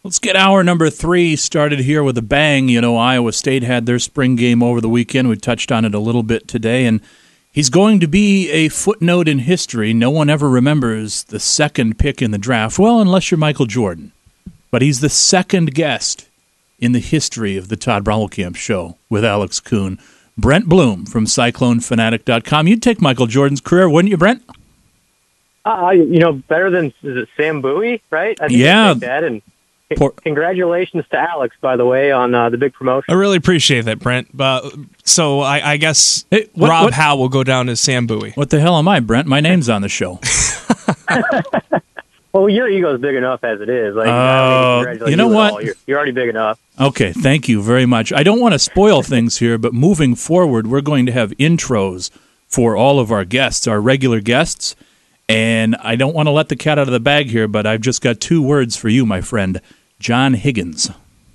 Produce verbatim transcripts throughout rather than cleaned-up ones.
Let's get hour number three started here with a bang. You know, Iowa State had their spring game over the weekend. We touched on it a little bit today, and he's going to be a footnote in history. No one ever remembers the second pick in the draft. Well, unless you're Michael Jordan. But he's the second guest in the history of the Todd Brommelkamp Show with Alex Kuhn. Brent Bloom from Cyclone Fanatic dot com. You'd take Michael Jordan's career, wouldn't you, Brent? Uh, you know, better than is it Sam Bowie, right? I think yeah. I'd take that. And Poor. Congratulations to Alex, by the way, on uh, the big promotion. I really appreciate that, Brent. But so I, I guess hey, what, Rob what? Howe will go down as Sam Bowie. What the hell am I, Brent? My name's on the show. Well, your ego's big enough as it is. Like, uh, you know you what? You're, you're already big enough. Okay, thank you very much. I don't want to spoil things here, but moving forward, we're going to have intros for all of our guests, our regular guests, and I don't want to let the cat out of the bag here, but I've just got two words for you, my friend. John Higgins.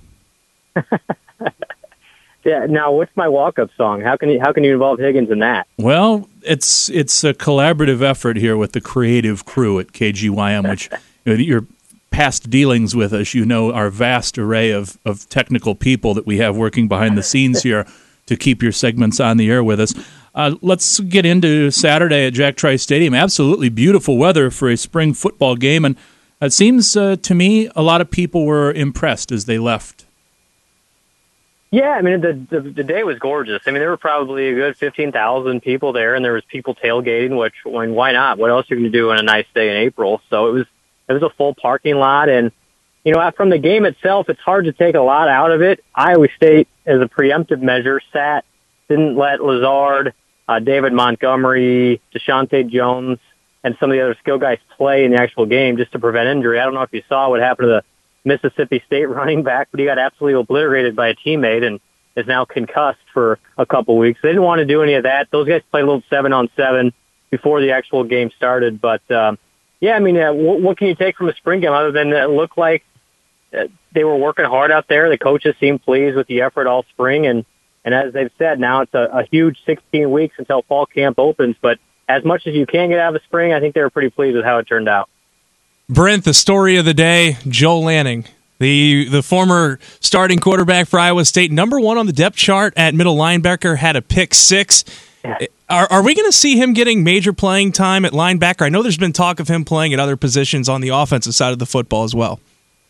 Yeah. Now, what's my walk-up song? How can you how can you involve Higgins in that? Well, it's it's a collaborative effort here with the creative crew at K G Y M, which you know, your past dealings with us, you know, our vast array of, of technical people that we have working behind the scenes here to keep your segments on the air with us. Uh, let's get into Saturday at Jack Trice Stadium. Absolutely beautiful weather for a spring football game, and it seems uh, to me a lot of people were impressed as they left. Yeah, I mean, the, the the day was gorgeous. I mean, there were probably a good fifteen thousand people there, and there was people tailgating, which, I mean, why not? What else are you going to do on a nice day in April? So it was it was a full parking lot, and, you know, from the game itself, it's hard to take a lot out of it. Iowa State, as a preemptive measure, sat, didn't let Lazard, uh, David Montgomery, Deshaunte Jones, and some of the other skill guys play in the actual game just to prevent injury. I don't know if you saw what happened to the Mississippi State running back, but he got absolutely obliterated by a teammate and is now concussed for a couple weeks. They didn't want to do any of that. Those guys played a little seven-on-seven before the actual game started. But, um, yeah, I mean, uh, what, what can you take from a spring game other than it looked like uh, they were working hard out there? The coaches seemed pleased with the effort all spring. And, and as they've said, now it's a, a huge sixteen weeks until fall camp opens. But as much as you can get out of the spring, I think they were pretty pleased with how it turned out. Brent, the story of the day, Joel Lanning, the the former starting quarterback for Iowa State, number one on the depth chart at middle linebacker, had a pick six. Yeah. Are, are we going to see him getting major playing time at linebacker? I know there's been talk of him playing at other positions on the offensive side of the football as well.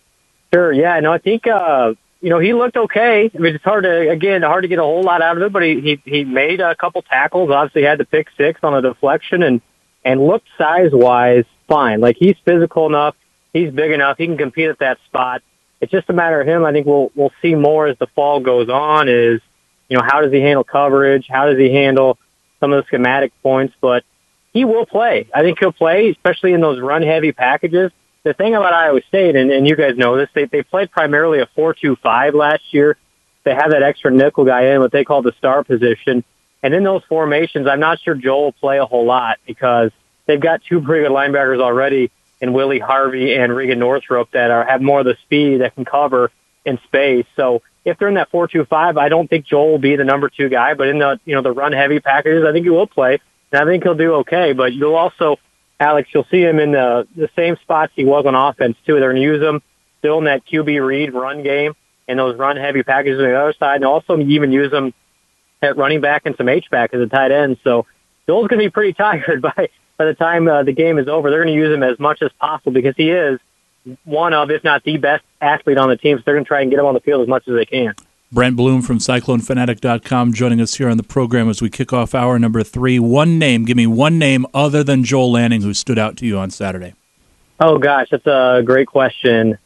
Sure, yeah. No, I think, uh, you know, he looked okay. I mean, it's hard to, again, hard to get a whole lot out of it, but he, he, he made a couple tackles, obviously had the pick six on a deflection, and, and looked size-wise fine. Like, he's physical enough, he's big enough, he can compete at that spot. It's just a matter of him. I think we'll we'll see more as the fall goes on is, you know, how does he handle coverage? How does he handle some of the schematic points? But he will play. I think he'll play, especially in those run-heavy packages. The thing about Iowa State, and, and you guys know this, they, they played primarily a four two five last year. They have that extra nickel guy in what they call the star position. And in those formations, I'm not sure Joel will play a whole lot because they've got two pretty good linebackers already in Willie Harvey and Regan Northrup that are have more of the speed that can cover in space. So if they're in that four two five, I don't think Joel will be the number two guy, but in the, you know, the run heavy packages, I think he will play, and I think he'll do okay. But you'll also, Alex, you'll see him in the, the same spots he was on offense too. They're going to use him still in that Q B read run game and those run heavy packages on the other side, and also even use him at running back and some H-back as a tight end. So Joel's going to be pretty tired by by the time uh, the game is over. They're going to use him as much as possible because he is one of, if not the best athlete on the team, so they're going to try and get him on the field as much as they can. Brent Bloom from Cyclone Fanatic dot com joining us here on the program as we kick off hour number three. One name, give me one name other than Joel Lanning who stood out to you on Saturday. Oh, gosh, that's a great question.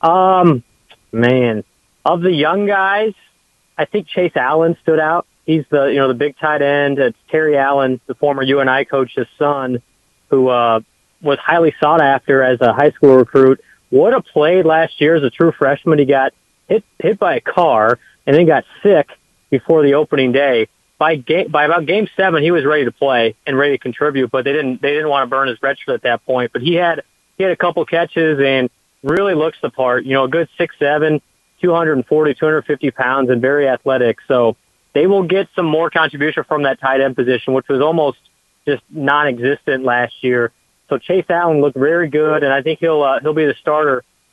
Um, man, of the young guys, I think Chase Allen stood out. He's the, you know, the big tight end. It's Terry Allen, the former U N I coach's son, who uh, was highly sought after as a high school recruit. Would have played last year as a true freshman. He got hit hit by a car and then got sick before the opening day. By game, by about game seven, he was ready to play and ready to contribute, but they didn't they didn't want to burn his redshirt at that point. But he had he had a couple catches and really looks the part. You know, a good six seven, two forty, two fifty pounds, and very athletic. So they will get some more contribution from that tight end position, which was almost just non-existent last year. So Chase Allen looked very good, and I think he'll uh, he'll be the starter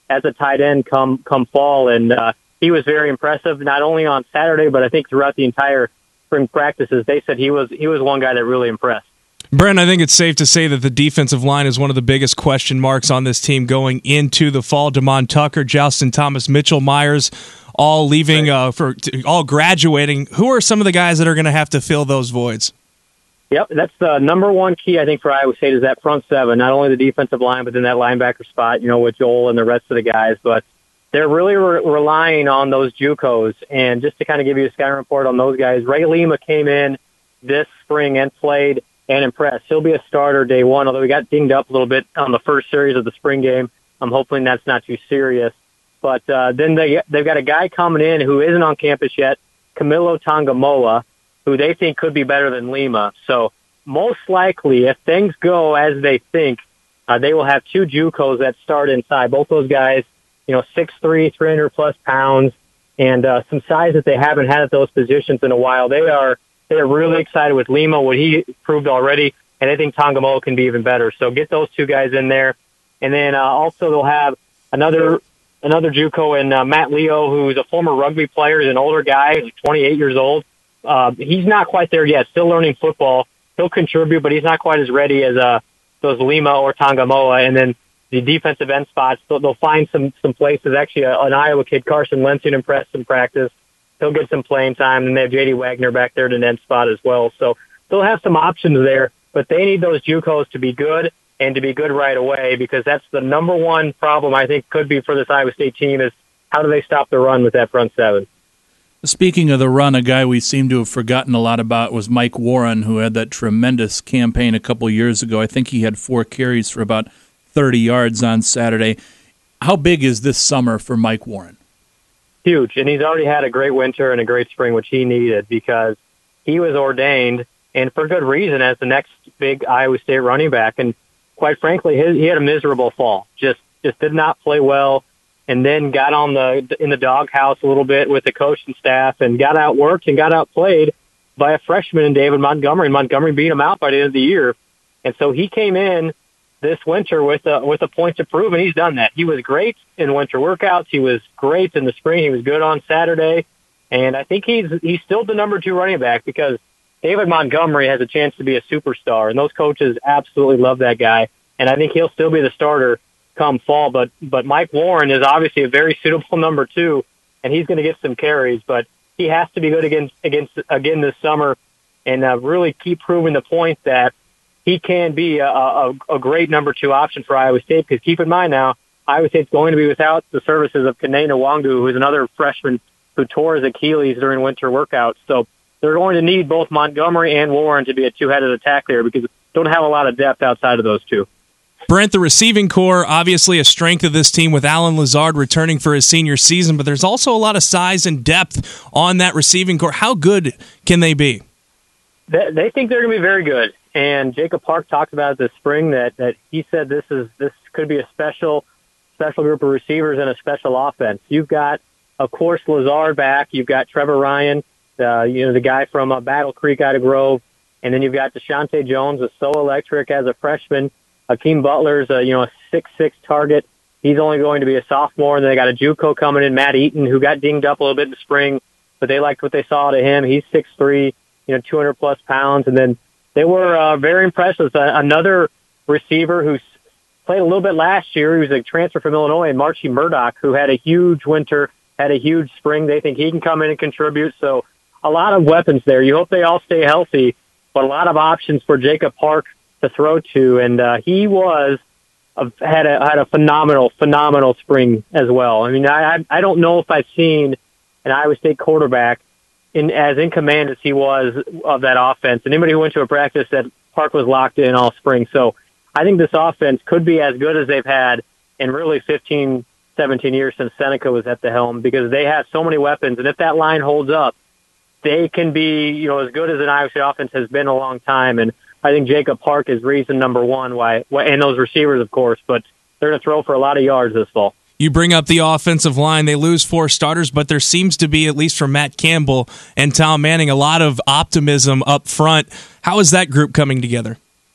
as a tight end come come fall. And uh, he was very impressive, not only on Saturday, but I think throughout the entire spring practices. They said he was he was one guy that really impressed. Brent, I think it's safe to say that the defensive line is one of the biggest question marks on this team going into the fall. Damon Tucker, Justin Thomas, Mitchell Myers, all leaving, uh, for all graduating. Who are some of the guys that are going to have to fill those voids? Yep, that's the number one key, I think, for Iowa State is that front seven, not only the defensive line, but then that linebacker spot, you know, with Joel and the rest of the guys. But they're really re- relying on those JUCOs. And just to kind of give you a scouting report on those guys, Ray Lima came in this spring and played and impressed. He'll be a starter day one, although he got dinged up a little bit on the first series of the spring game. I'm hoping that's not too serious. But uh, then they, they've got a guy coming in who isn't on campus yet, Camilo Tongamoa, who they think could be better than Lima. So most likely, if things go as they think, uh, they will have two JUCOs that start inside. Both those guys, you know, six three, three hundred plus pounds, and uh, some size that they haven't had at those positions in a while. They are they're really excited with Lima, what he proved already, and I think Tongamoa can be even better. So get those two guys in there. And then uh, also they'll have another another JUCO in uh, Matt Leo, who's a former rugby player. He's an older guy, he's twenty-eight years old. Uh, he's not quite there yet, still learning football. He'll contribute, but he's not quite as ready as uh, those Lima or Tongamoa. And then the defensive end spots, they'll, they'll find some some places. Actually, uh, an Iowa kid, Carson Lenson, impressed in practice. He'll get some playing time. And they have J D Wagner back there at an end spot as well. So they'll have some options there, but they need those JUCOs to be good and to be good right away, because that's the number one problem I think could be for this Iowa State team is how do they stop the run with that front seven? Speaking of the run, a guy we seem to have forgotten a lot about was Mike Warren, who had that tremendous campaign a couple years ago. I think he had four carries for about thirty yards on Saturday. How big is this summer for Mike Warren? Huge, and he's already had a great winter and a great spring, which he needed, because he was ordained, and for good reason, as the next big Iowa State running back. And quite frankly, his, he had a miserable fall. Just just did not play well. And then got on the in the doghouse a little bit with the coach and staff, and got outworked and got outplayed by a freshman in David Montgomery. And Montgomery beat him out by the end of the year, and so he came in this winter with a with a point to prove, and he's done that. He was great in winter workouts. He was great in the spring. He was good on Saturday, and I think he's he's still the number two running back, because David Montgomery has a chance to be a superstar, and those coaches absolutely love that guy. And I think he'll still be the starter come fall, but but Mike Warren is obviously a very suitable number two, and he's going to get some carries, but he has to be good against against again this summer, and uh, really keep proving the point that he can be a, a, a great number two option for Iowa State. Because keep in mind now, Iowa State's going to be without the services of Kene Nwangu, who's another freshman who tore his Achilles during winter workouts. So they're going to need both Montgomery and Warren to be a two-headed attack there, because they don't have a lot of depth outside of those two. Brent, the receiving core, obviously a strength of this team with Alan Lazard returning for his senior season, but there's also a lot of size and depth on that receiving core. How good can they be? They, they think they're going to be very good. And Jacob Park talked about it this spring that, that he said this is this could be a special special group of receivers and a special offense. You've got, of course, Lazard back. You've got Trevor Ryan, uh, you know, the guy from uh, Battle Creek out of Grove. And then you've got Deshaunte Jones, was so electric as a freshman. Hakeem Butler's a, you know, a six six target. He's only going to be a sophomore. And then they got a JUCO coming in, Matt Eaton, who got dinged up a little bit in the spring, but they liked what they saw to him. He's six three, you know, two hundred plus pounds. And then they were uh, very impressed with uh, another receiver who's played a little bit last year. He was a transfer from Illinois, and Marchie Murdoch, who had a huge winter, had a huge spring. They think he can come in and contribute. So a lot of weapons there. You hope they all stay healthy, but a lot of options for Jacob Park to throw to, and uh, he was uh, had a had a phenomenal, phenomenal spring as well. I mean, I I don't know if I've seen an Iowa State quarterback in as in command as he was of that offense. And anybody who went to a practice said Park was locked in all spring. So I think this offense could be as good as they've had in really fifteen, seventeen years since Seneca was at the helm, because they have so many weapons, and if that line holds up, they can be, you know, as good as an Iowa State offense has been in a long time. And I think Jacob Park is reason number one why, and those receivers, of course, but they're going to throw for a lot of yards this fall. You bring up the offensive line. They lose four starters, but there seems to be, at least for Matt Campbell and Tom Manning, a lot of optimism up front. How is that group coming together?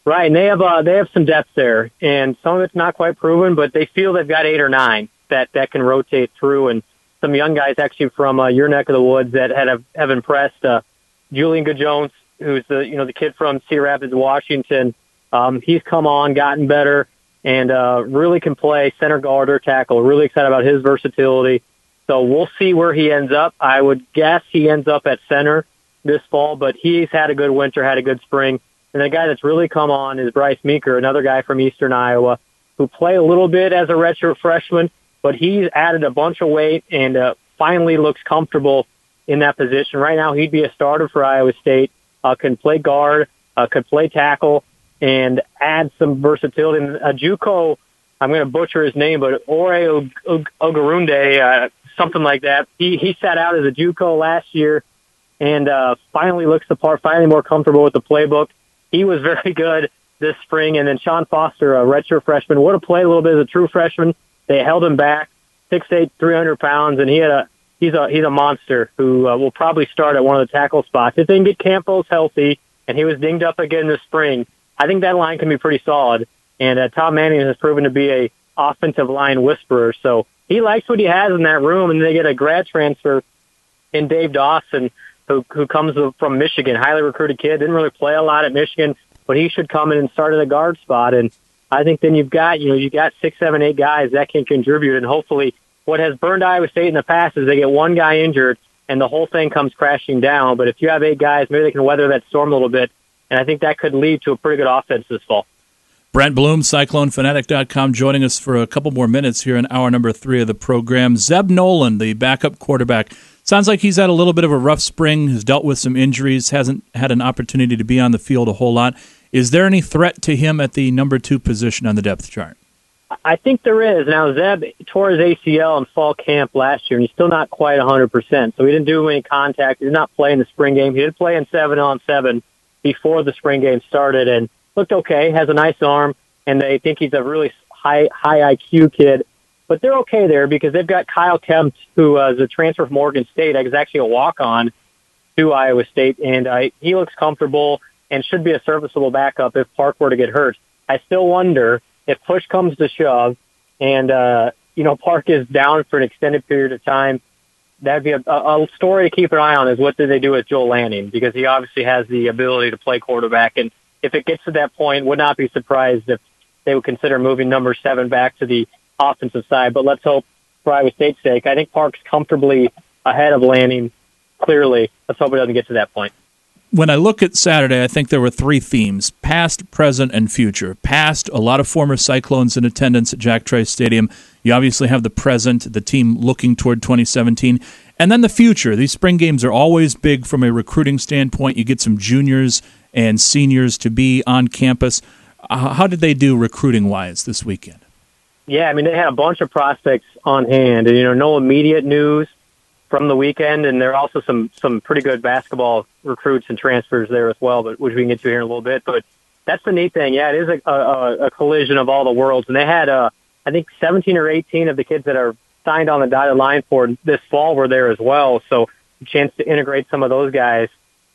Right, and they have uh, they have some depth there, and some of it's not quite proven, but they feel they've got eight or nine that, that can rotate through, and some young guys actually from uh, your neck of the woods that had, have, have impressed. Uh, Julian Good-Jones, who's the you know the kid from Cedar Rapids, Washington, um, he's come on, gotten better, and uh, really can play center guard or tackle. Really excited about his versatility. So we'll see where he ends up. I would guess he ends up at center this fall, but he's had a good winter, had a good spring. And the guy that's really come on is Bryce Meeker, another guy from Eastern Iowa, who played a little bit as a redshirt freshman, but he's added a bunch of weight and uh, finally looks comfortable in that position. Right now, he'd be a starter for Iowa State, uh, can play guard, uh, could play tackle, and add some versatility. And uh, JUCO, I'm going to butcher his name, but Ore Ogarunde, uh, something like that. He he sat out as a JUCO last year and uh, finally looks the part, finally more comfortable with the playbook. He was very good this spring. And then Sean Foster, a redshirt freshman, would have played a little bit as a true freshman. They held him back, six eight, three hundred pounds, and he had a he's a he's a monster who uh, will probably start at one of the tackle spots. If they can get Campos healthy, and he was dinged up again this spring, I think that line can be pretty solid. And uh, Tom Manning has proven to be a offensive line whisperer, so he likes what he has in that room. And they get a grad transfer in Dave Dawson, who who comes from Michigan, highly recruited kid, didn't really play a lot at Michigan, but he should come in and start at a guard spot. And I think then you've got, you know, you've got six, seven, eight guys that can contribute. And hopefully what has burned Iowa State in the past is they get one guy injured and the whole thing comes crashing down. But if you have eight guys, maybe they can weather that storm a little bit. And I think that could lead to a pretty good offense this fall. Brent Bloom, Cyclone Fanatic dot com, joining us for a couple more minutes here in hour number three of the program. Zeb Nolan, the backup quarterback. Sounds like he's had a little bit of a rough spring, has dealt with some injuries, hasn't had an opportunity to be on the field a whole lot. Is there any threat to him at the number two position on the depth chart? I think there is. Now, Zeb tore his A C L in fall camp last year, and he's still not quite one hundred percent. So he didn't do any contact. He did not play in the spring game. He did play in seven on seven before the spring game started and looked okay, has a nice arm, and they think he's a really high high I Q kid. But they're okay there because they've got Kyle Kempt, who uh, is a transfer from Oregon State. He's actually a walk-on to Iowa State, and uh, he looks comfortable and should be a serviceable backup if Park were to get hurt. I still wonder if push comes to shove and, uh, you know, Park is down for an extended period of time, that'd be a, a story to keep an eye on is what do they do with Joel Lanning, because he obviously has the ability to play quarterback. And if it gets to that point, would not be surprised if they would consider moving number seven back to the offensive side. But let's hope for Iowa State's sake. I think Park's comfortably ahead of Lanning, clearly. Let's hope it doesn't get to that point. When I look at Saturday, I think there were three themes: past, present, and future. Past, a lot of former Cyclones in attendance at Jack Trice Stadium. You obviously have the present, the team looking toward twenty seventeen. And then the future. These spring games are always big from a recruiting standpoint. You get some juniors and seniors to be on campus. Uh, how did they do recruiting-wise this weekend? Yeah, I mean, they had a bunch of prospects on hand. And, you know, no immediate news from the weekend, and there are also some some pretty good basketball recruits and transfers there as well, but which we can get to here in a little bit. But that's the neat thing. Yeah, it is a, a, a collision of all the worlds, and they had, uh, I think, seventeen or eighteen of the kids that are signed on the dotted line for this fall were there as well. So a chance to integrate some of those guys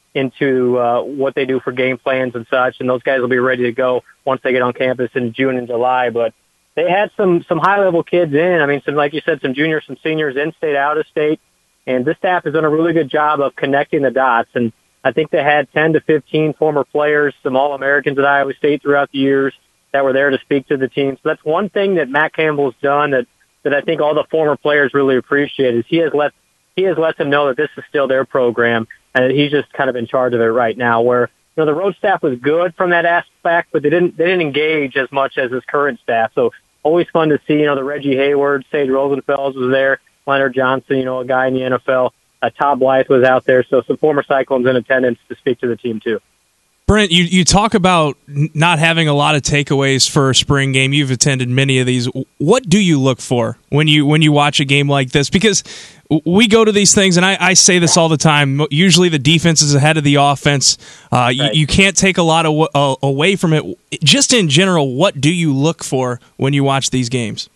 into uh, what they do for game plans and such, and those guys will be ready to go once they get on campus in June and July. But they had some some high level kids in. I mean, some like you said, some juniors, some seniors, in state, out of state. And this staff has done a really good job of connecting the dots. And I think they had ten to fifteen former players, some All-Americans at Iowa State throughout the years that were there to speak to the team. So that's one thing that Matt Campbell's done that, that I think all the former players really appreciate is he has let he has let them know that this is still their program and that he's just kind of in charge of it right now. Where, you know, the road staff was good from that aspect, but they didn't they didn't engage as much as his current staff. So always fun to see, you know, the Reggie Hayward, Sage Rosenfels was there. Leonard Johnson, you know, a guy in the N F L. Uh, Todd Blythe was out there, so some former Cyclones in attendance to speak to the team, too. Brent, you, you talk about not having a lot of takeaways for a spring game. You've attended many of these. What do you look for when you when you watch a game like this? Because we go to these things, and I, I say this all the time, usually the defense is ahead of the offense. Uh, right. you, you can't take a lot of, uh, away from it. Just in general, what do you look for when you watch these games?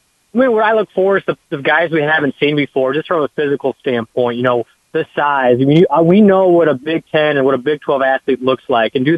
I mean, what I look for is the, the guys we haven't seen before, just from a physical standpoint. You know, the size. I mean, you, uh, we know what a Big Ten and what a Big twelve athlete looks like, and do they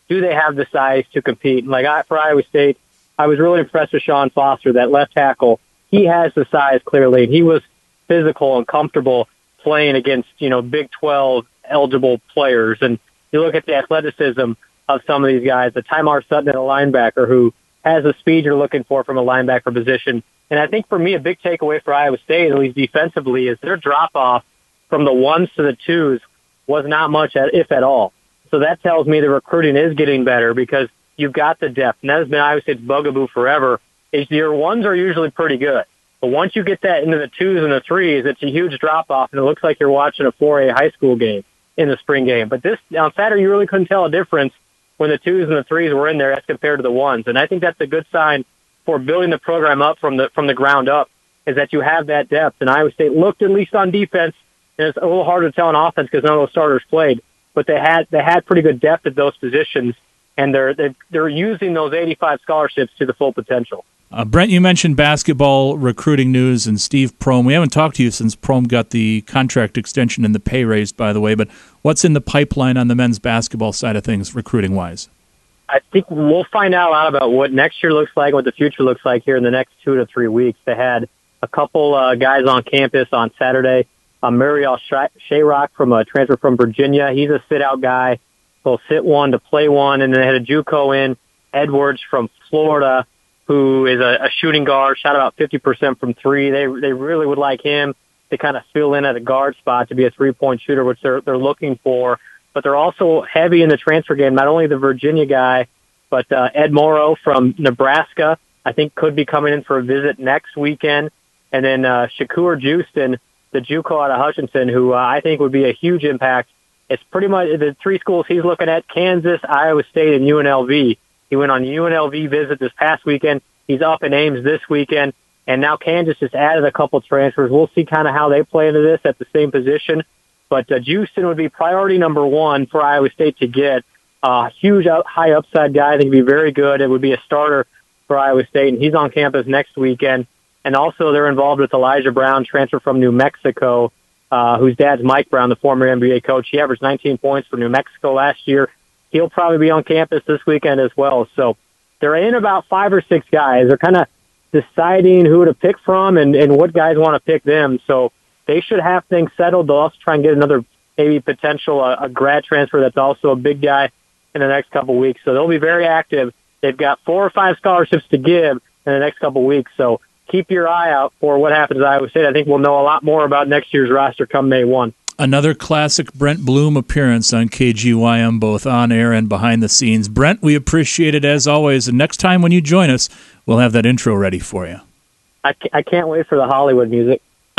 do they have the size to compete? And like I, for Iowa State, I was really impressed with Sean Foster, that left tackle. He has the size clearly, and he was physical and comfortable playing against, you know, Big twelve eligible players. And you look at the athleticism of some of these guys, the Tymar Sutton at a linebacker who has the speed you're looking for from a linebacker position. And I think for me, a big takeaway for Iowa State, at least defensively, is their drop-off from the ones to the twos was not much, if at all. So that tells me the recruiting is getting better because you've got the depth. And that has been Iowa State's bugaboo forever, is your ones are usually pretty good. But once you get that into the twos and the threes, it's a huge drop-off, and it looks like you're watching a four A high school game in the spring game. But this on Saturday, you really couldn't tell a difference when the twos and the threes were in there as compared to the ones. And I think that's a good sign for building the program up from the from the ground up, is that you have that depth. And Iowa State looked, at least on defense, and it's a little harder to tell on offense because none of those starters played, but they had they had pretty good depth at those positions, and they're they're, they're using those eighty-five scholarships to the full potential. Uh, Brent, you mentioned basketball recruiting news and Steve Prohm. We haven't talked to you since Prohm got the contract extension and the pay raise, by the way, but what's in the pipeline on the men's basketball side of things recruiting-wise? I think we'll find out a lot about what next year looks like, what the future looks like here in the next two to three weeks. They had a couple uh, guys on campus on Saturday. Uh, Muriel Shayrock from a transfer from Virginia. He's a sit-out guy. He'll sit one to play one, and then they had a JUCO in, Edwards from Florida, who is a, a shooting guard, shot about fifty percent from three. They they really would like him to kind of fill in at a guard spot to be a three-point shooter, which they're they're looking for. But they're also heavy in the transfer game, not only the Virginia guy, but uh, Ed Morrow from Nebraska, I think could be coming in for a visit next weekend. And then uh, Shakur Houston, the JUCO out of Hutchinson, who uh, I think would be a huge impact. It's pretty much the three schools he's looking at: Kansas, Iowa State, and U N L V. He went on a U N L V visit this past weekend. He's up in Ames this weekend. And now Kansas just added a couple transfers. We'll see kind of how they play into this at the same position. But uh, Houston would be priority number one for Iowa State to get. A uh, huge, up, high upside guy. I think he'd be very good. It would be a starter for Iowa State, and he's on campus next weekend. And also they're involved with Elijah Brown, transfer from New Mexico, uh, whose dad's Mike Brown, the former N B A coach. He averaged nineteen points for New Mexico last year. He'll probably be on campus this weekend as well. So they're in about five or six guys. They're kind of deciding who to pick from and, and what guys want to pick them. So they should have things settled. They'll also try and get another maybe potential uh, a grad transfer that's also a big guy in the next couple of weeks. So they'll be very active. They've got four or five scholarships to give in the next couple of weeks. So keep your eye out for what happens at Iowa State. I think we'll know a lot more about next year's roster come May first. Another classic Brent Bloom appearance on K G Y M, both on air and behind the scenes. Brent, we appreciate it as always. And next time when you join us, we'll have that intro ready for you. I, I can't wait for the Hollywood music.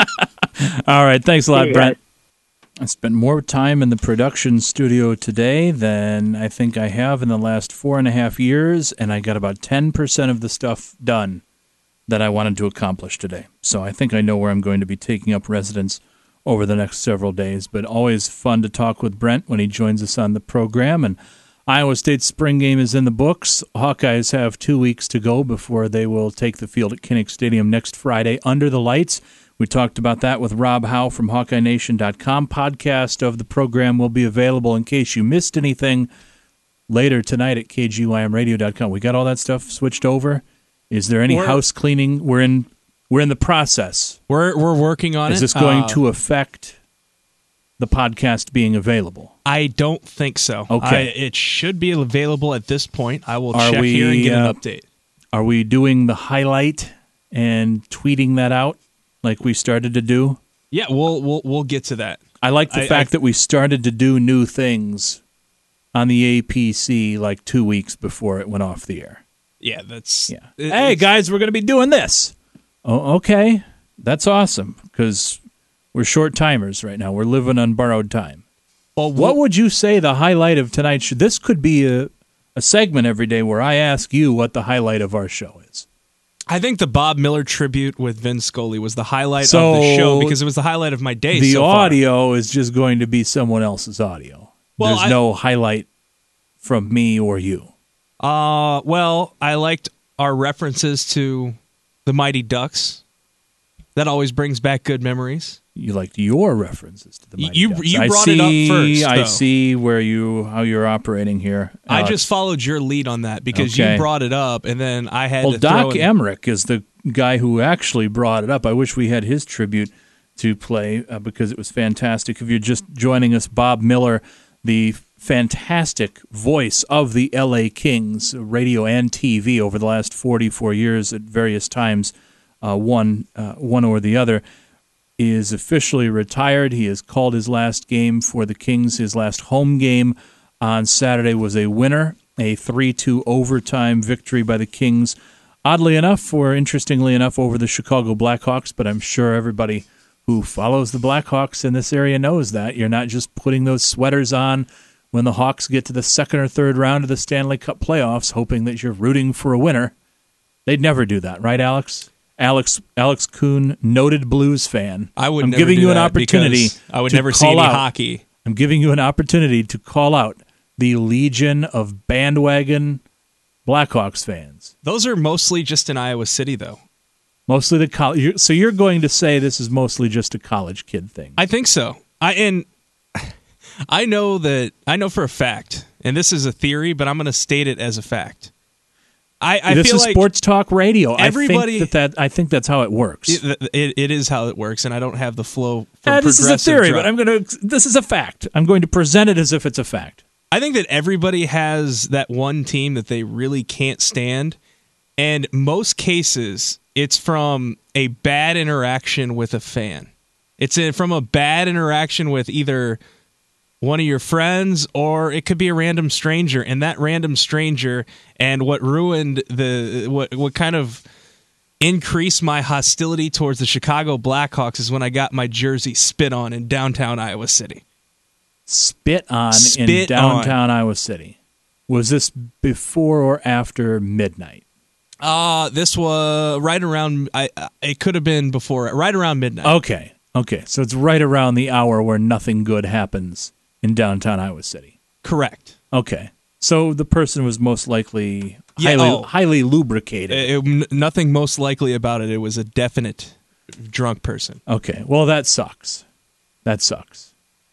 All right. Thanks a lot, See you Brent. guys. I spent more time in the production studio today than I think I have in the last four and a half years, and I got about ten percent of the stuff done that I wanted to accomplish today. So I think I know where I'm going to be taking up residence over the next several days, but always fun to talk with Brent when he joins us on the program. And Iowa State's spring game is in the books. Hawkeyes have two weeks to go before they will take the field at Kinnick Stadium next Friday under the lights. We talked about that with Rob Howe from Hawkeye Nation dot com. Podcast of the program will be available in case you missed anything later tonight at K G Y M radio dot com. We got all that stuff switched over. Is there any we're, house cleaning? We're in we're in the process. We're we're working on Is it. Is this going uh, to affect the podcast being available? I don't think so. Okay. I, it should be available at this point. I will Are check we, here and get uh, an update. Are we doing the highlight and tweeting that out like we started to do? Yeah, we'll we'll we'll get to that. I like the I, fact I, that we started to do new things on the A P C like two weeks before it went off the air. Yeah, that's Yeah. It, hey, guys, we're going to be doing this. Oh, okay. That's awesome because we're short timers right now. We're living on borrowed time. Well, What would you say the highlight of tonight's show? This could be a, a segment every day where I ask you what the highlight of our show is. I think the Bob Miller tribute with Vin Scully was the highlight So, of the show because it was the highlight of my day. The so far. audio is just going to be someone else's audio. Well, There's I- no highlight from me or you. Uh, well, I liked our references to the Mighty Ducks. That always brings back good memories. You liked your references to the Mighty You Ducks. you I brought see, it up first. I though. see where you how you're operating here. I Alex. just followed your lead on that because Okay. you brought it up, and then I had well, to Doc throw in, Emmerich is the guy who actually brought it up. I wish we had his tribute to play uh, because it was fantastic. If you're just joining us, Bob Miller, the fantastic voice of the L A Kings, radio and T V over the last forty-four years at various times, uh, one uh, one or the other, is officially retired. He has called his last game for the Kings. His last home game on Saturday was a winner, a three two overtime victory by the Kings. Oddly enough, or interestingly enough, over the Chicago Blackhawks, but I'm sure everybody who follows the Blackhawks in this area knows that. You're not just putting those sweaters on when the Hawks get to the second or third round of the Stanley Cup playoffs, hoping that you're rooting for a winner. They'd never do that, right, Alex? Alex Alex Kuhn, noted Blues fan. I would I'm never giving do you an that opportunity. because I would to never see call any out. hockey. I'm giving you an opportunity to call out the legion of bandwagon Blackhawks fans. Those are mostly just in Iowa City, though. Mostly the college. So you're going to say this is mostly just a college kid thing? I think so. I and I know that I know for a fact, and this is a theory, but I'm going to state it as a fact. I, I this feel is like sports talk radio. everybody- I think that, that I think that's how it works. it, it, it is how it works, and I don't have the flow for Uh, this is a progressive theory, dra- but I'm going to. This is a fact. I'm going to present it as if it's a fact. I think that everybody has that one team that they really can't stand, and most cases it's from a bad interaction with a fan. It's a, from a bad interaction with either one of your friends or it could be a random stranger, and that random stranger and what ruined the what what kind of increased my hostility towards the Chicago Blackhawks is when I got my jersey spit on in downtown Iowa City. Spit on in Spit downtown Iowa City. Was this before or after midnight? Uh, this was right around. I it could have been before, right around midnight. Okay, okay. So it's right around the hour where nothing good happens in downtown Iowa City. Correct. Okay, so the person was most likely Yeah, highly, oh. highly lubricated. It- it- n- nothing most likely about it. It was a definite drunk person. Okay, well that sucks. That sucks.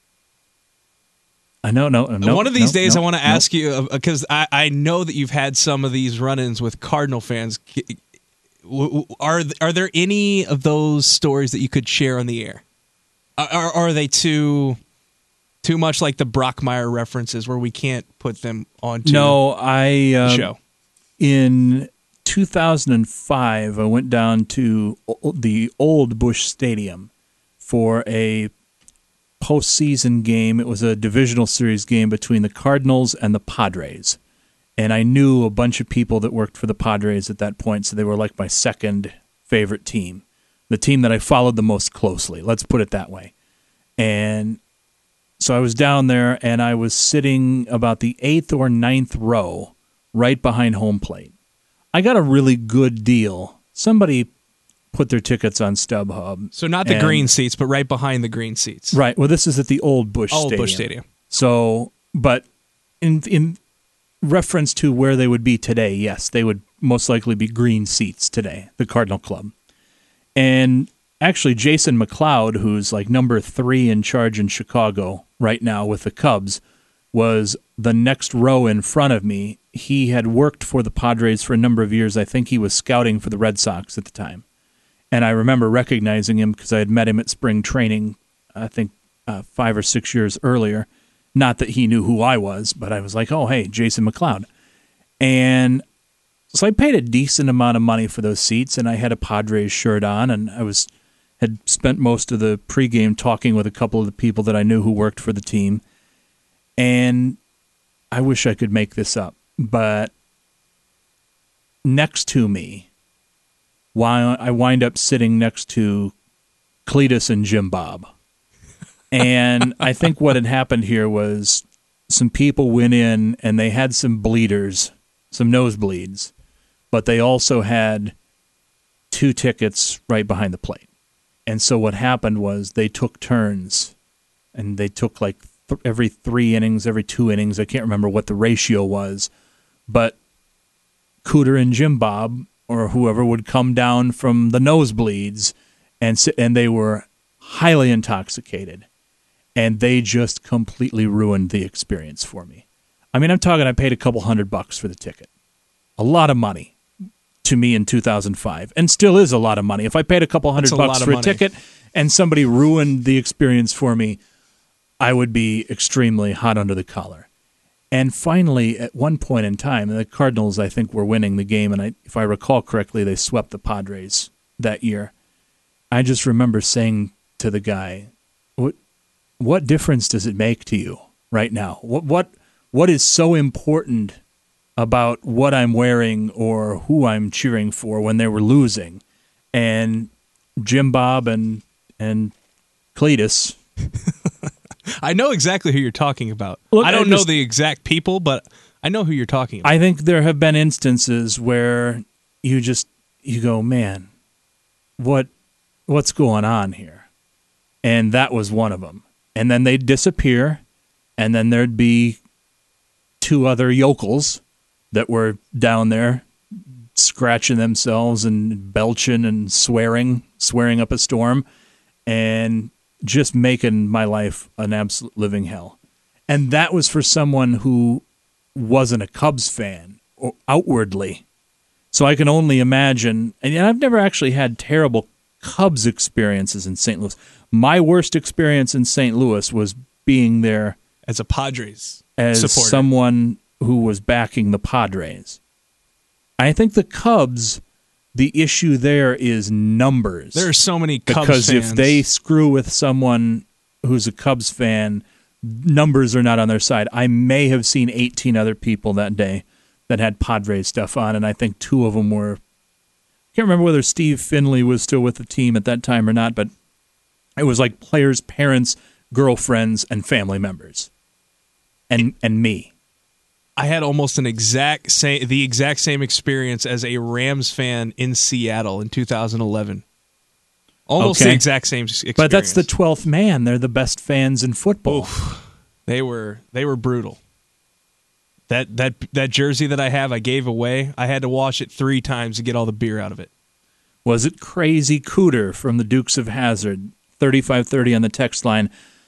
I know, no, no. One of these no, days, no, I want to no. ask you because I, I know that you've had some of these run-ins with Cardinal fans. W- w- Are are there any of those stories that you could share on the air? Are, are, are they too too much like the Brockmeyer references where we can't put them onto No, I the uh, show? in two thousand five, I went down to o- the old Busch Stadium for a postseason game. It was a divisional series game between the Cardinals and the Padres. And I knew a bunch of people that worked for the Padres at that point, so they were like my second favorite team, the team that I followed the most closely. Let's put it that way. And so I was down there, and I was sitting about the eighth or ninth row right behind home plate. I got a really good deal. Somebody put their tickets on StubHub. So not the and- green seats, but right behind the green seats. Right. Well, this is at the old Busch Old Stadium. Busch Stadium. So, but in in reference to where they would be today, yes, they would most likely be green seats today, the Cardinal Club. And actually, Jason McLeod, who's like number three in charge in Chicago right now with the Cubs, was the next row in front of me. He had worked for the Padres for a number of years. I think he was scouting for the Red Sox at the time. And I remember recognizing him because I had met him at spring training, I think uh, five or six years earlier. Not that he knew who I was, but I was like, oh, hey, Jason McLeod. And so I paid a decent amount of money for those seats, and I had a Padres shirt on, and I was had spent most of the pregame talking with a couple of the people that I knew who worked for the team. And I wish I could make this up, but next to me, while I wind up sitting next to Cletus and Jim Bob. And I think what had happened here was some people went in and they had some bleeders, some nosebleeds, but they also had two tickets right behind the plate. And so what happened was they took turns, and they took like th- every three innings, every two innings. I can't remember what the ratio was, but Cooter and Jim Bob or whoever would come down from the nosebleeds and and they were highly intoxicated, and they just completely ruined the experience for me. I mean, I'm talking, I paid a couple hundred bucks for the ticket. A lot of money to me in two thousand five, and still is a lot of money. If I paid a couple hundred That's a bucks lot of for a money. ticket and somebody ruined the experience for me, I would be extremely hot under the collar. And finally, at one point in time, the Cardinals, I think, were winning the game, and I, if I recall correctly, they swept the Padres that year. I just remember saying to the guy, "What, what difference does it make to you right now? What, what, what is so important about what I'm wearing or who I'm cheering for when they were losing?" And Jim Bob and and Cletus. I know exactly who you're talking about. Look, I don't I know just- the exact people, but I know who you're talking about. I think there have been instances where you just you go, man, what what's going on here? And that was one of them. And then they'd disappear, and then there'd be two other yokels that were down there scratching themselves and belching and swearing, swearing up a storm, and just making my life an absolute living hell. And that was for someone who wasn't a Cubs fan or outwardly. So I can only imagine, and I've never actually had terrible Cubs experiences in Saint Louis. My worst experience in Saint Louis was being there As a Padres as supporter. someone who was backing the Padres. I think the Cubs, the issue there is numbers. There are so many Cubs because fans. if they screw with someone who's a Cubs fan, numbers are not on their side. I may have seen eighteen other people that day that had Padres stuff on, and I think two of them were, I can't remember whether Steve Finley was still with the team at that time or not, but it was like players' parents, girlfriends, and family members, and and me. I had almost an exact same, the exact same experience as a Rams fan in Seattle in two thousand eleven. Almost Okay. the exact same experience. But that's the twelfth man. They're the best fans in football. Oof. They were they were brutal. That that that jersey that I have, I gave away. I had to wash it three times to get all the beer out of it. Was it Crazy Cooter from the Dukes of Hazzard? thirty-five thirty on the text line.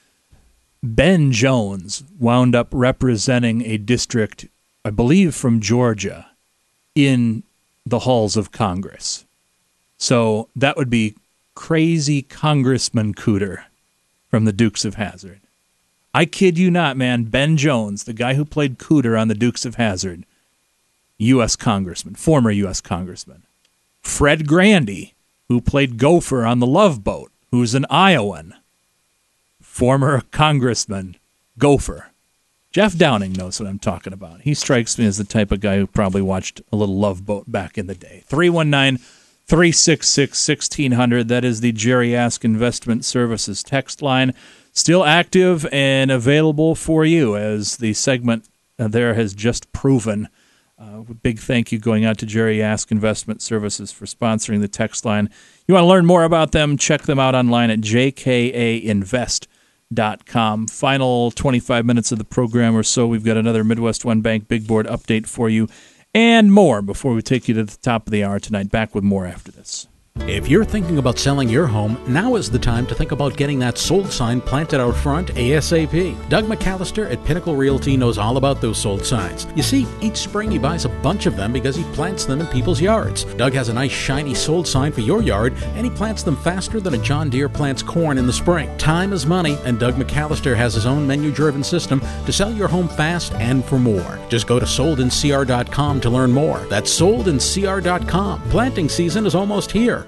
Ben Jones wound up representing a district, I believe, from Georgia in the halls of Congress. So that would be Crazy Congressman Cooter from the Dukes of Hazzard. I kid you not, man. Ben Jones, the guy who played Cooter on the Dukes of Hazzard, U S congressman, former U S congressman. Fred Grandy, who played Gopher on the Love Boat, who's an Iowan, former congressman, Gopher. Jeff Downing knows what I'm talking about. He strikes me as the type of guy who probably watched a little Love Boat back in the day. three one nine, three six six, one six zero zero. That is the Jerry Ask Investment Services text line. Still active and available for you, as the segment there has just proven. Uh, big thank you going out to Jerry Ask Investment Services for sponsoring the text line. You want to learn more about them, check them out online at j k a invest dot com. Final twenty-five minutes of the program or so. We've got another Midwest One Bank Big Board update for you and more before we take you to the top of the hour tonight. Back with more after this. If you're thinking about selling your home, now is the time to think about getting that sold sign planted out front ASAP. Doug McAllister at Pinnacle Realty knows all about those sold signs. You see, each spring he buys a bunch of them because he plants them in people's yards. Doug has a nice shiny sold sign for your yard, and he plants them faster than a John Deere plants corn in the spring. Time is money, and Doug McAllister has his own menu-driven system to sell your home fast and for more. Just go to sold in c r dot com to learn more. That's sold in c r dot com. Planting season is almost here.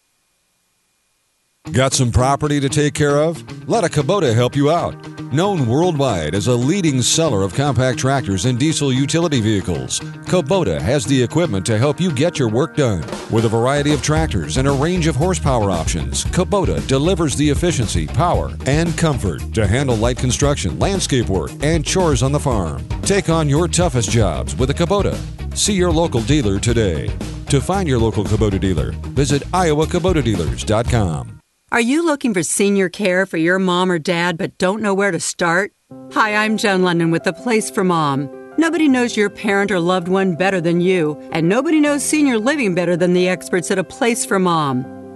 Got some property to take care of? Let a Kubota help you out. Known worldwide as a leading seller of compact tractors and diesel utility vehicles, Kubota has the equipment to help you get your work done. With a variety of tractors and a range of horsepower options, Kubota delivers the efficiency, power, and comfort to handle light construction, landscape work, and chores on the farm. Take on your toughest jobs with a Kubota. See your local dealer today. To find your local Kubota dealer, visit iowa kubota dealers dot com. Are you looking for senior care for your mom or dad but don't know where to start? Hi, I'm Joan London with The Place for Mom. Nobody knows your parent or loved one better than you, and nobody knows senior living better than the experts at A Place for Mom.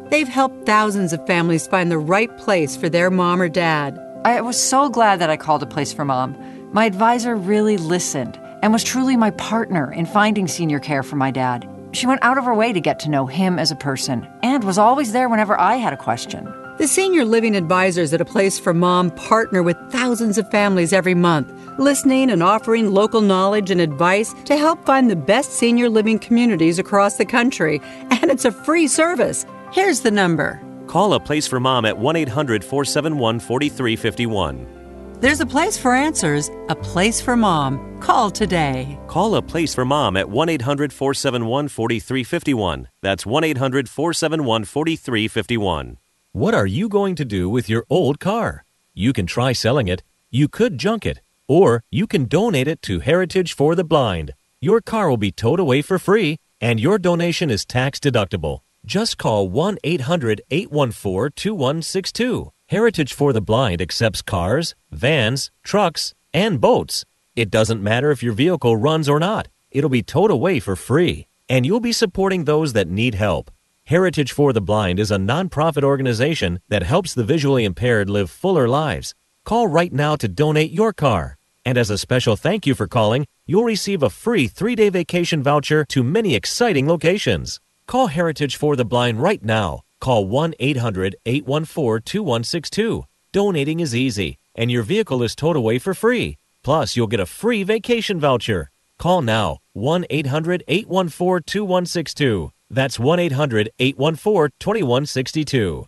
They've helped thousands of families find the right place for their mom or dad. I was so glad that I called A Place for Mom. My advisor really listened and was truly my partner in finding senior care for my dad. She went out of her way to get to know him as a person and was always there whenever I had a question. The senior living advisors at A Place for Mom partner with thousands of families every month, listening and offering local knowledge and advice to help find the best senior living communities across the country. And it's a free service. Here's the number. Call A Place for Mom at one eight hundred four seven one four three five one. There's a place for answers, a place for mom. Call today. Call A Place for Mom at one eight hundred four seven one four three five one. That's one eight hundred four seven one four three five one. What are you going to do with your old car? You can try selling it, you could junk it, or you can donate it to Heritage for the Blind. Your car will be towed away for free, and your donation is tax deductible. Just call one eight hundred eight one four two one six two. Heritage for the Blind accepts cars, vans, trucks, and boats. It doesn't matter if your vehicle runs or not. It'll be towed away for free, and you'll be supporting those that need help. Heritage for the Blind is a nonprofit organization that helps the visually impaired live fuller lives. Call right now to donate your car. And as a special thank you for calling, you'll receive a free three-day vacation voucher to many exciting locations. Call Heritage for the Blind right now. Call one eight hundred eight one four two one six two. Donating is easy, and your vehicle is towed away for free. Plus, you'll get a free vacation voucher. Call now, one eight hundred eight one four two one six two. That's one eight hundred eight one four two one six two.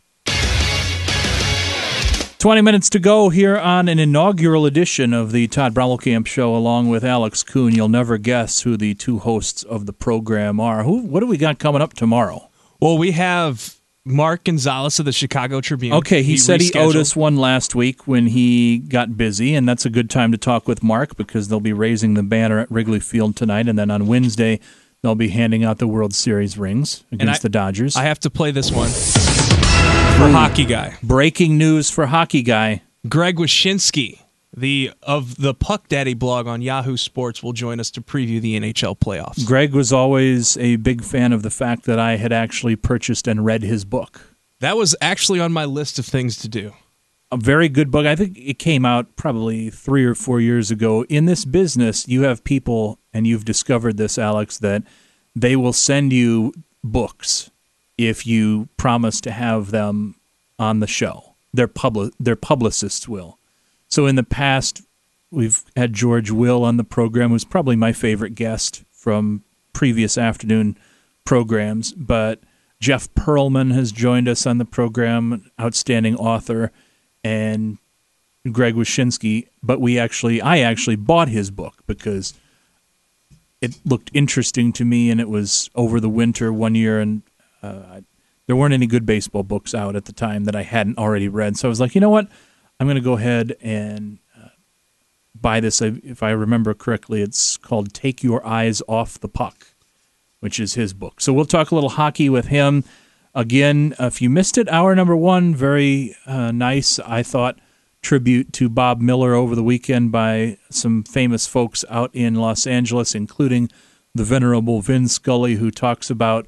twenty minutes to go here on an inaugural edition of the Todd Brommelkamp Show, along with Alex Kuhn. You'll never guess who the two hosts of the program are. Who? What do we got coming up tomorrow? Well, we have Mark Gonzalez of the Chicago Tribune. Okay, he, he said rescheduled. he owed us one last week when he got busy, and that's a good time to talk with Mark because they'll be raising the banner at Wrigley Field tonight, and then on Wednesday they'll be handing out the World Series rings against I, the Dodgers. I have to play this one for Ooh, Hockey Guy. Breaking news for Hockey Guy. Greg Wyshynski, the of the Puck Daddy blog on Yahoo Sports, will join us to preview the N H L playoffs. Greg was always a big fan of the fact that I had actually purchased and read his book. That was actually on my list of things to do. A very good book. I think it came out probably three or four years ago. In this business, you have people, and you've discovered this, Alex, that they will send you books if you promise to have them on the show. Their public, their publicists will. So in the past, we've had George Will on the program, who's probably my favorite guest from previous afternoon programs. But Jeff Pearlman has joined us on the program, outstanding author, and Greg Wyshynski. But we actually, I actually bought his book because it looked interesting to me, and it was over the winter one year, and uh, there weren't any good baseball books out at the time that I hadn't already read. So I was like, you know what? I'm going to go ahead and uh, buy this. If I remember correctly, it's called Take Your Eyes Off the Puck, which is his book. So we'll talk a little hockey with him. Again, if you missed it, hour number one, very uh, nice, I thought, tribute to Bob Miller over the weekend by some famous folks out in Los Angeles, including the venerable Vin Scully, who talks about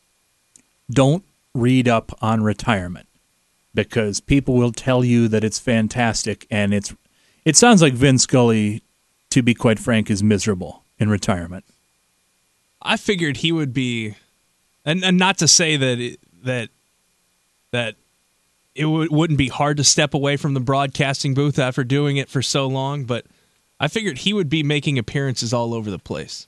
don't read up on retirement because people will tell you that it's fantastic, and it's it sounds like Vin Scully, to be quite frank, is miserable in retirement. I figured he would be, and, and not to say that it, that that it w- wouldn't be hard to step away from the broadcasting booth after doing it for so long, but I figured he would be making appearances all over the place.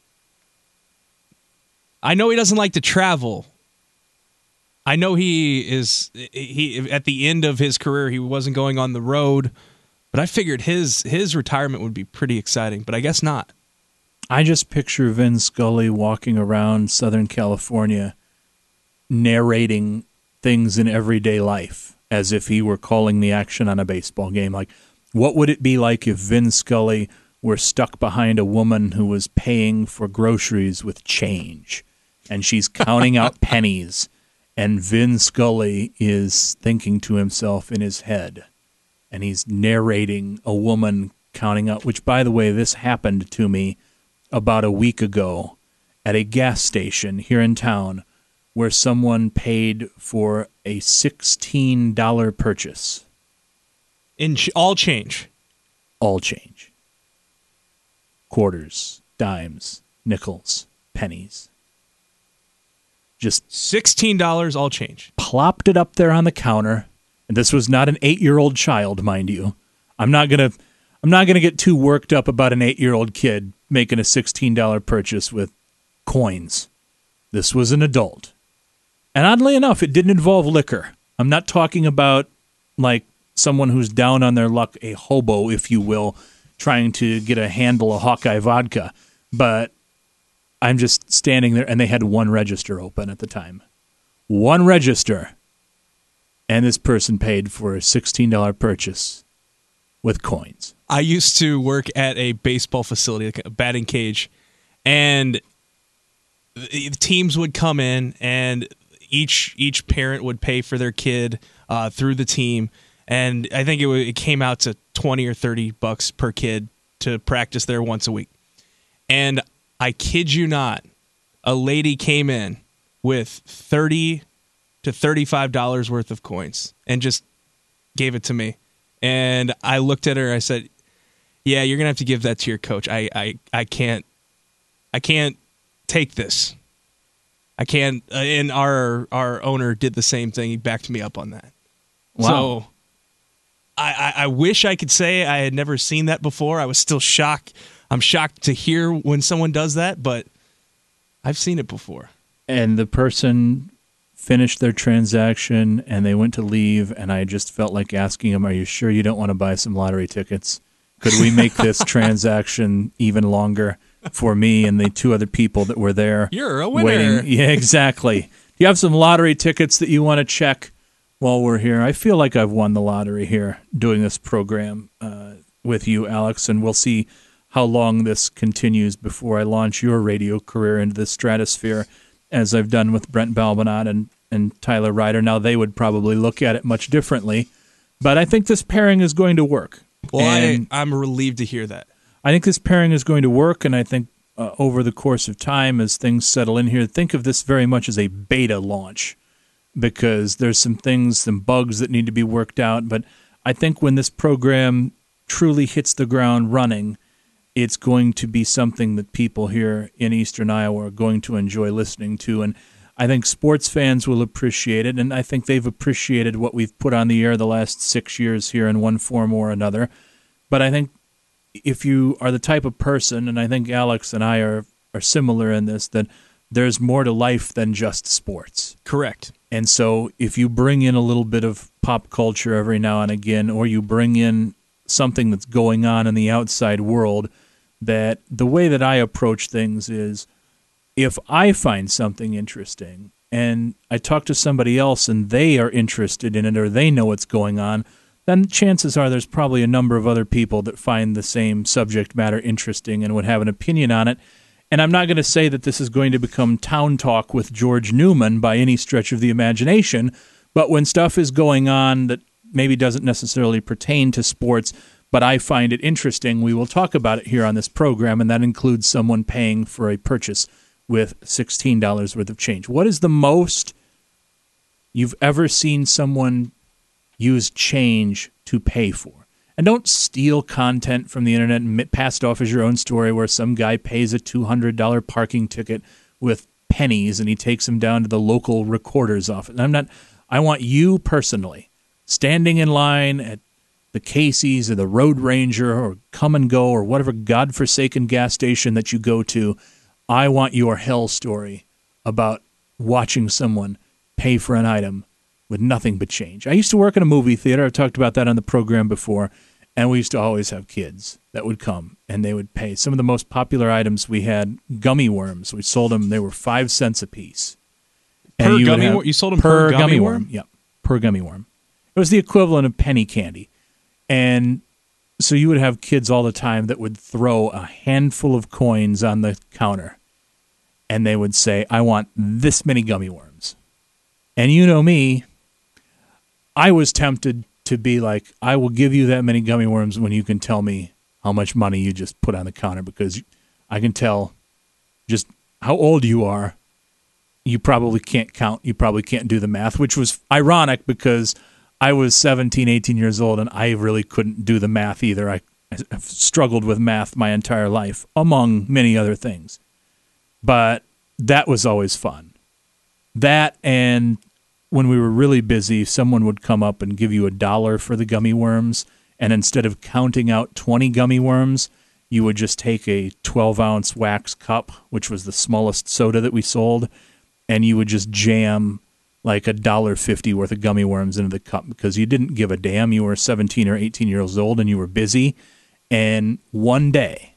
I know he doesn't like to travel. I know he is he at the end of his career he wasn't going on the road, but I figured his his retirement would be pretty exciting, but I guess not. I just picture Vin Scully walking around Southern California narrating things in everyday life as if he were calling the action on a baseball game. Like, what would it be like if Vin Scully were stuck behind a woman who was paying for groceries with change, and she's counting out pennies, and Vin Scully is thinking to himself in his head, and he's narrating a woman counting out, which, by the way, this happened to me about a week ago at a gas station here in town where someone paid for a sixteen dollars purchase. In ch- all change. All change. Quarters, dimes, nickels, pennies. Just sixteen dollars all change. Plopped it up there on the counter. And this was not an eight-year-old child, mind you. I'm not going to I'm not going to get too worked up about an eight-year-old kid making a sixteen dollars purchase with coins. This was an adult. And oddly enough, it didn't involve liquor. I'm not talking about like someone who's down on their luck, a hobo, if you will, trying to get a handle of Hawkeye vodka. But I'm just standing there, and they had one register open at the time. One register. And this person paid for a sixteen dollars purchase with coins. I used to work at a baseball facility, like a batting cage, and the teams would come in, and each each parent would pay for their kid uh, through the team, and I think it, w- it came out to twenty or thirty bucks per kid to practice there once a week. And I kid you not, a lady came in with thirty to thirty-five dollars worth of coins and just gave it to me. And I looked at her, I said, yeah, you're going to have to give that to your coach. I, I, I can't, I can't take this. I can't. Uh, and our, our owner did the same thing. He backed me up on that. Wow. So I, I, I wish I could say I had never seen that before. I was still shocked. I'm shocked to hear when someone does that, but I've seen it before. And the person finished their transaction, and they went to leave, and I just felt like asking them, are you sure you don't want to buy some lottery tickets? Could we make this transaction even longer for me and the two other people that were there? You're a winner. Waiting? Yeah, exactly. Do you have some lottery tickets that you want to check while we're here? I feel like I've won the lottery here doing this program uh, with you, Alex, and we'll see how long this continues before I launch your radio career into the stratosphere, as I've done with Brent Balbinot and, and Tyler Ryder. Now, they would probably look at it much differently, but I think this pairing is going to work. Well, and I, I'm relieved to hear that. I think this pairing is going to work, and I think uh, over the course of time, as things settle in here, think of this very much as a beta launch, because there's some things, some bugs that need to be worked out, but I think when this program truly hits the ground running, it's going to be something that people here in Eastern Iowa are going to enjoy listening to. And I think sports fans will appreciate it, and I think they've appreciated what we've put on the air the last six years here in one form or another. But I think if you are the type of person, and I think Alex and I are, are similar in this, that there's more to life than just sports. Correct. And so if you bring in a little bit of pop culture every now and again, or you bring in something that's going on in the outside world, that the way that I approach things is, if I find something interesting and I talk to somebody else and they are interested in it or they know what's going on, then chances are there's probably a number of other people that find the same subject matter interesting and would have an opinion on it. And I'm not going to say that this is going to become Town Talk with George Newman by any stretch of the imagination, but when stuff is going on that maybe doesn't necessarily pertain to sports, but I find it interesting, we will talk about it here on this program, and that includes someone paying for a purchase with sixteen dollars worth of change. What is the most you've ever seen someone use change to pay for? And don't steal content from the internet and pass it off as your own story where some guy pays a two hundred dollars parking ticket with pennies and he takes them down to the local recorder's office. I'm not, I want you personally standing in line at the Casey's or the Road Ranger or Come and Go or whatever godforsaken gas station that you go to. I want your hell story about watching someone pay for an item with nothing but change. I used to work in a movie theater. I've talked about that on the program before, and we used to always have kids that would come, and they would pay. Some of the most popular items we had, gummy worms. We sold them. They were five cents a piece. Per and you gummy have, worm? You sold them per, per gummy, gummy worm? worm? Yep, per gummy worm. It was the equivalent of penny candy. And so you would have kids all the time that would throw a handful of coins on the counter, and they would say, I want this many gummy worms. And you know me, I was tempted to be like, I will give you that many gummy worms when you can tell me how much money you just put on the counter, because I can tell just how old you are you probably can't count. You probably can't do the math, which was ironic because I was seventeen, eighteen years old, and I really couldn't do the math either. I, I've struggled with math my entire life, among many other things. But that was always fun. That, and when we were really busy, someone would come up and give you a dollar for the gummy worms, and instead of counting out twenty gummy worms, you would just take a twelve-ounce wax cup, which was the smallest soda that we sold, and you would just jam like a dollar fifty worth of gummy worms into the cup because you didn't give a damn. You were seventeen or eighteen years old and you were busy. And one day,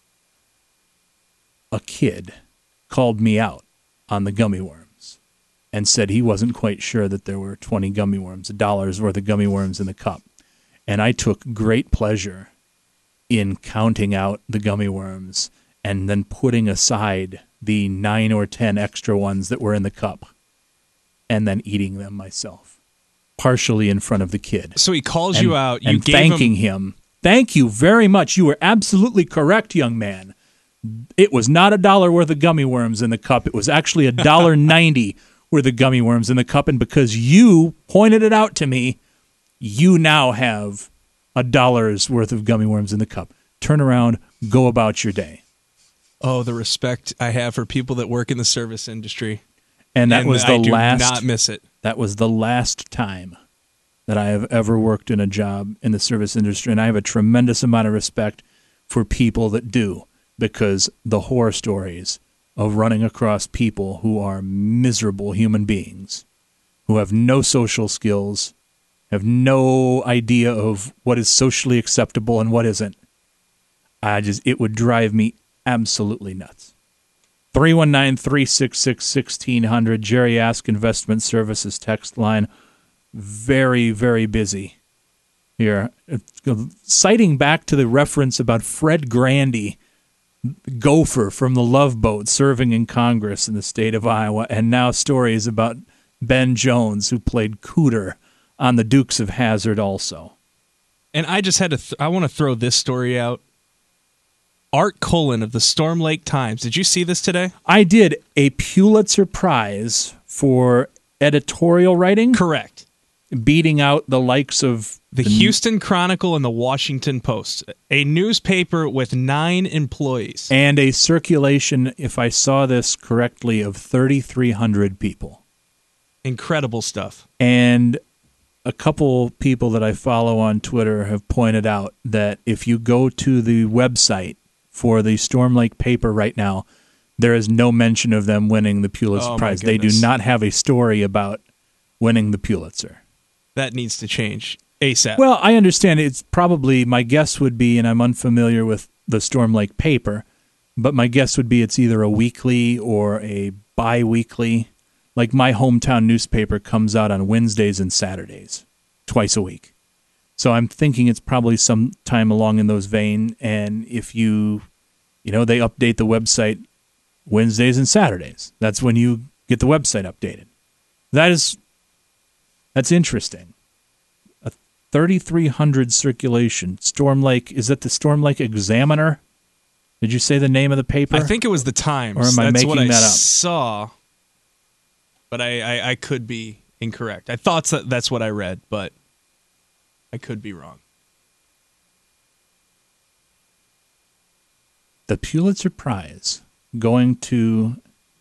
a kid called me out on the gummy worms and said he wasn't quite sure that there were twenty gummy worms, a dollar's worth of gummy worms in the cup. And I took great pleasure in counting out the gummy worms and then putting aside the nine or ten extra ones that were in the cup and then eating them myself, partially in front of the kid. So he calls and, you out. You and gave thanking him... him. Thank you very much. You were absolutely correct, young man. It was not a dollar worth of gummy worms in the cup. It was actually a dollar ninety worth of gummy worms in the cup. And because you pointed it out to me, you now have a dollar's worth of gummy worms in the cup. Turn around, go about your day. Oh, the respect I have for people that work in the service industry. And that and was the I do last not miss it. That was the last time that I have ever worked in a job in the service industry, and I have a tremendous amount of respect for people that do, because the horror stories of running across people who are miserable human beings, who have no social skills, have no idea of what is socially acceptable and what isn't. I just it would drive me absolutely nuts. three one nine, three six six, one six zero zero, Jerry Ask Investment Services text line. Very, very busy here. Citing back to the reference about Fred Grandy, gopher from the Love Boat serving in Congress in the state of Iowa, and now stories about Ben Jones, who played Cooter on the Dukes of Hazzard also. And I just had to, th- I want to throw this story out. Art Cullen of the Storm Lake Times. Did you see this today? I did. A Pulitzer Prize for editorial writing? Correct. Beating out the likes of the, the Houston Chronicle and the Washington Post, a newspaper with nine employees. And a circulation, if I saw this correctly, of thirty-three hundred people. Incredible stuff. And a couple people that I follow on Twitter have pointed out that if you go to the website for the Storm Lake paper right now, there is no mention of them winning the Pulitzer oh Prize. They do not have a story about winning the Pulitzer. That needs to change ASAP. Well, I understand it's probably, my guess would be, and I'm unfamiliar with the Storm Lake paper, but my guess would be it's either a weekly or a bi-weekly. Like my hometown newspaper comes out on Wednesdays and Saturdays, twice a week. So I'm thinking it's probably sometime along in those vein, and if you, you know, they update the website Wednesdays and Saturdays. That's when you get the website updated. That is... That's interesting. A thirty-three hundred circulation. Storm Lake, is that the Storm Lake Examiner? Did you say the name of the paper? I think it was the Times. Or am I That's making what I that up? saw, but I, I, I could be incorrect. I thought that that's what I read, but I could be wrong. The Pulitzer Prize going to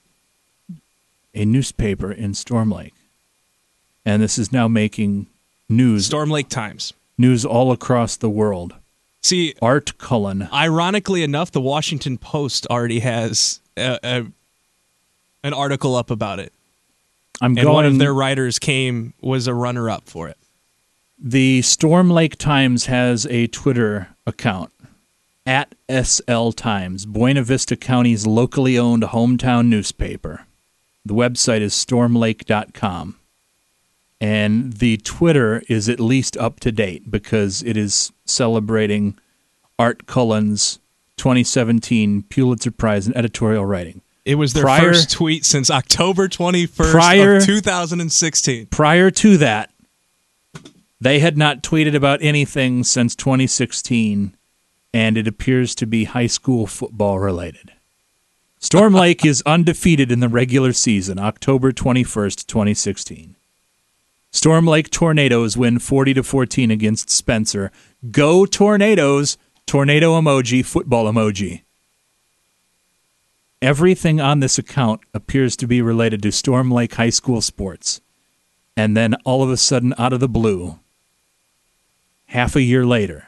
a newspaper in Storm Lake. And this is now making news. Storm Lake Times. News all across the world. See, Art Cullen. Ironically enough, the Washington Post already has a, a, an article up about it. I'm and going, one of their writers came was a runner-up for it. The Storm Lake Times has a Twitter account, at S L Times, Buena Vista County's locally owned hometown newspaper. The website is storm lake dot com. And the Twitter is at least up to date because it is celebrating Art Cullen's twenty seventeen Pulitzer Prize in editorial writing. It was their prior, first tweet since October twenty-first prior, of two thousand sixteen. Prior to that, they had not tweeted about anything since twenty sixteen, and it appears to be high school football related. Storm Lake is undefeated in the regular season, October twenty-first, twenty sixteen. Storm Lake Tornadoes win forty to fourteen against Spencer. Go Tornadoes! Tornado emoji, football emoji. Everything on this account appears to be related to Storm Lake High School sports. And then all of a sudden, out of the blue, half a year later,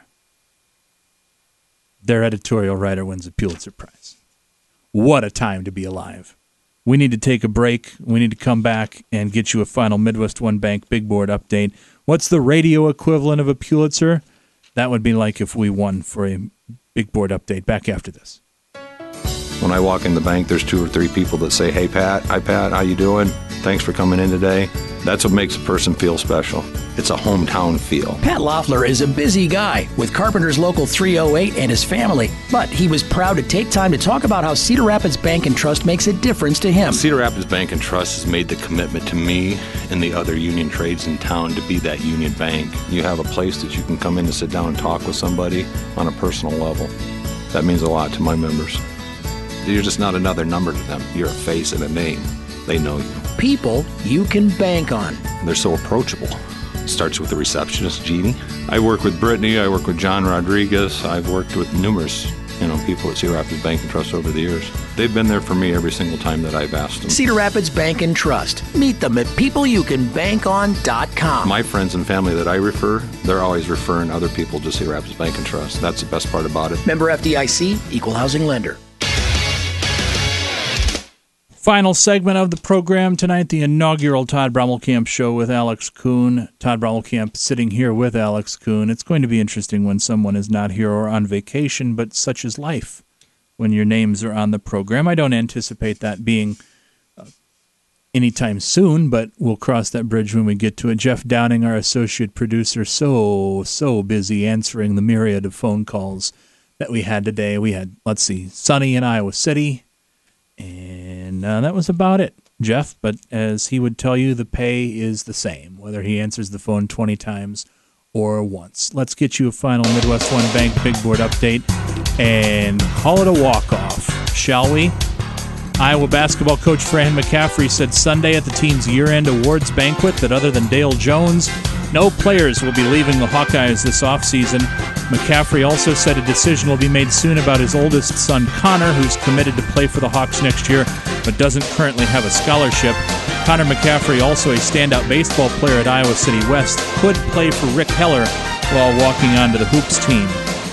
their editorial writer wins a Pulitzer Prize. What a time to be alive. We need to take a break. We need to come back and get you a final Midwest One Bank Big Board update. What's the radio equivalent of a Pulitzer? That would be like if we won for a Big Board update. Back after this. When I walk in the bank, there's two or three people that say, "Hey, Pat. Hi, Pat. How you doing? Thanks for coming in today." That's what makes a person feel special. It's a hometown feel. Pat Loeffler is a busy guy with Carpenter's Local three oh eight and his family, but he was proud to take time to talk about how Cedar Rapids Bank and Trust makes a difference to him. Cedar Rapids Bank and Trust has made the commitment to me and the other union trades in town to be that union bank. You have a place that you can come in and sit down and talk with somebody on a personal level. That means a lot to my members. You're just not another number to them. You're a face and a name. They know you. People you can bank on. They're so approachable. Starts with the receptionist, Jeannie. I work with Brittany. I work with John Rodriguez. I've worked with numerous, you know, people at Cedar Rapids Bank and Trust over the years. They've been there for me every single time that I've asked them. Cedar Rapids Bank and Trust. Meet them at people you can bank on dot com. My friends and family that I refer, they're always referring other people to Cedar Rapids Bank and Trust. That's the best part about it. Member F D I C, Equal Housing Lender. Final segment of the program tonight, the inaugural Todd Brommelkamp show with Alex Kuhn. Todd Brommelkamp sitting here with Alex Kuhn. It's going to be interesting when someone is not here or on vacation, but such is life when your names are on the program. I don't anticipate that being uh, anytime soon, but we'll cross that bridge when we get to it. Jeff Downing, our associate producer, so, so busy answering the myriad of phone calls that we had today. We had, let's see, Sunny in Iowa City. And uh, that was about it, Jeff. But as he would tell you, the pay is the same, whether he answers the phone twenty times or once. Let's get you a final Midwest One Bank Big Board update and call it a walk-off, shall we? Iowa basketball coach Fran McCaffrey said Sunday at the team's year-end awards banquet that other than Dale Jones, no players will be leaving the Hawkeyes this offseason. McCaffrey also said a decision will be made soon about his oldest son, Connor, who's committed to play for the Hawks next year but doesn't currently have a scholarship. Connor McCaffrey, also a standout baseball player at Iowa City West, could play for Rick Heller while walking onto the Hoops team.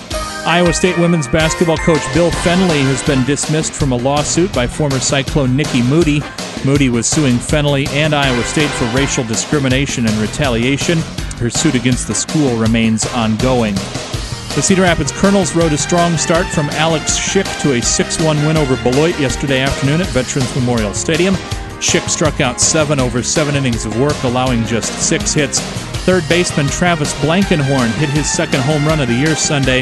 Iowa State women's basketball coach Bill Fennelly has been dismissed from a lawsuit by former Cyclone Nikki Moody. Moody was suing Fennelly and Iowa State for racial discrimination and retaliation. Her suit against the school remains ongoing. The Cedar Rapids Colonels rode a strong start from Alex Schick to a six one win over Beloit yesterday afternoon at Veterans Memorial Stadium. Schick struck out seven over seven innings of work, allowing just six hits. Third baseman Travis Blankenhorn hit his second home run of the year Sunday.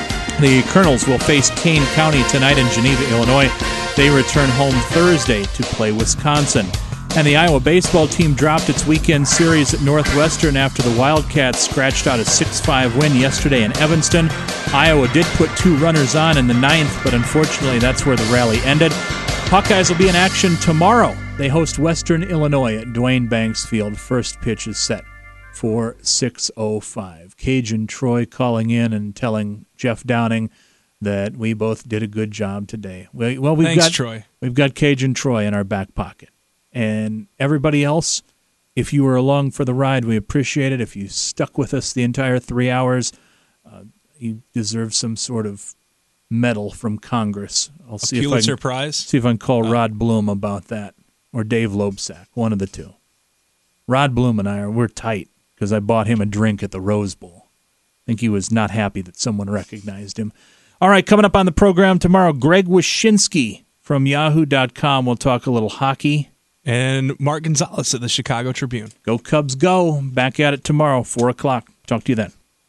The Colonels will face Kane County tonight in Geneva, Illinois. They return home Thursday to play Wisconsin. And the Iowa baseball team dropped its weekend series at Northwestern after the Wildcats scratched out a six five win yesterday in Evanston. Iowa did put two runners on in the ninth, but unfortunately that's where the rally ended. Hawkeyes will be in action tomorrow. They host Western Illinois at Dwayne Banks Field. First pitch is set for six oh five. Cajun Troy calling in and telling Jeff Downing that we both did a good job today. Well, we've Thanks, got Troy. We've got Cajun Troy in our back pocket. And everybody else, if you were along for the ride, we appreciate it. If you stuck with us the entire three hours, uh, you deserve some sort of medal from Congress. I'll A see if I Pulitzer can, Prize? see if I can call Oh. Rod Bloom about that, or Dave Loebsack, one of the two. Rod Bloom and I are we're tight because I bought him a drink at the Rose Bowl. I think he was not happy that someone recognized him. All right, coming up on the program tomorrow, Greg Wyshynski from yahoo dot com. We'll talk a little hockey. And Mark Gonzalez at the Chicago Tribune. Go Cubs, go. Back at it tomorrow, four o'clock. Talk to you then.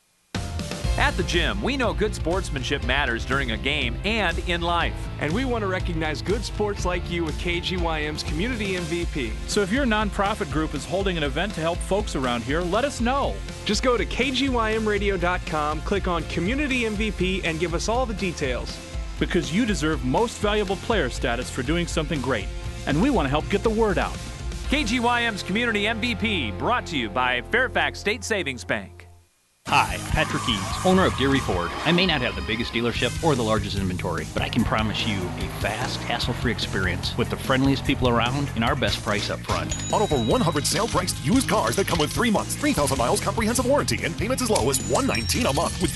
At the gym, we know good sportsmanship matters during a game and in life. And we want to recognize good sports like you with K G Y M's Community M V P. So if your nonprofit group is holding an event to help folks around here, let us know. Just go to K G Y M radio dot com, click on Community M V P, and give us all the details. because you deserve most valuable player status for doing something great, and we want to help get the word out. K G Y M's Community M V P, brought to you by Fairfax State Savings Bank. Hi, Patrick Eads, owner of Geary Ford. I may not have the biggest dealership or the largest inventory, but I can promise you a fast, hassle-free experience with the friendliest people around and our best price up front. On over one hundred sale-priced used cars that come with three months, three thousand miles comprehensive warranty, and payments as low as one hundred nineteen dollars a month with